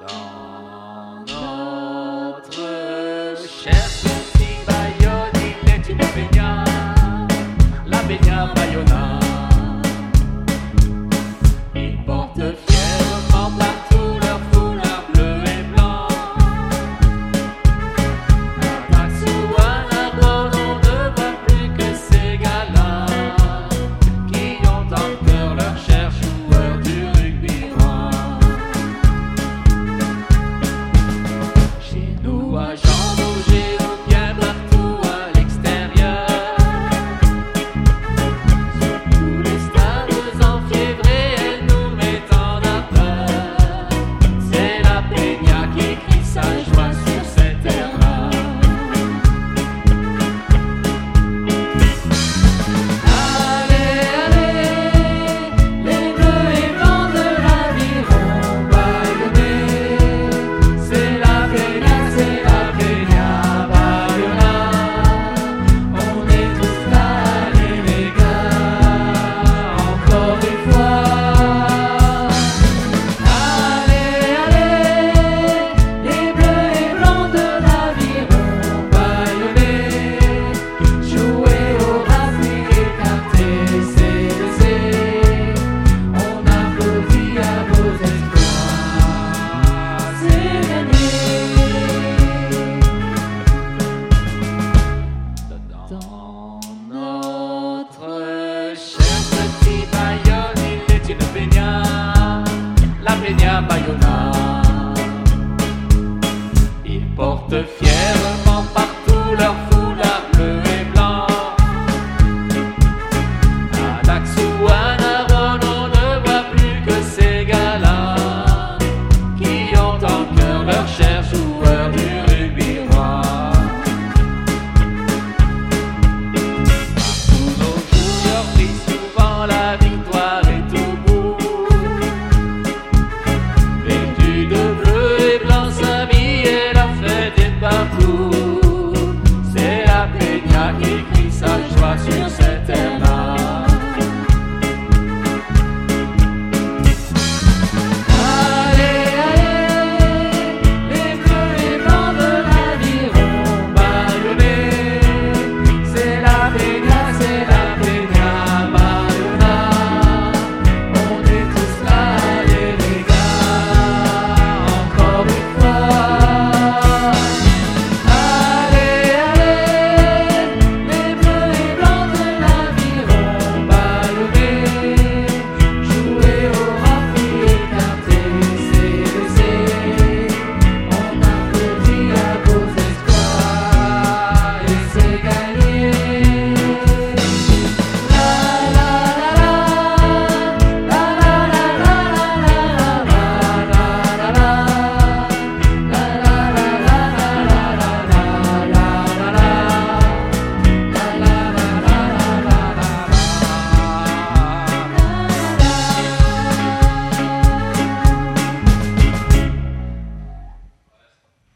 Dans notre cher petit Bayonne, il est une peña, la peña Bayona. Ils portent fièrement partout leur foulard bleu et blanc. Un taxi ou un arbre, on ne voit plus que ces gars-là qui ont encore leur cher joueur du rugby roi. Chez nous à Jean Bouger ou bien partout à l'extérieur, sur tous les stades enfiévrés, elle nous met en ardeur. C'est la peña qui crie sa joie sur cette terre-là. Allez, allez, les bleus et blancs de l'aviron Bayonnais. C'est la peña Bayona. On est tous là, les gars, encore une fois. Allez, allez, les bleus et blancs de l'aviron Bayonnais. Jouez au rugby, écartez, c'est on applaudit à vos espoirs, c'est gagné. Dans notre cher petit Bayonne, il est une peña, la peña Bayona.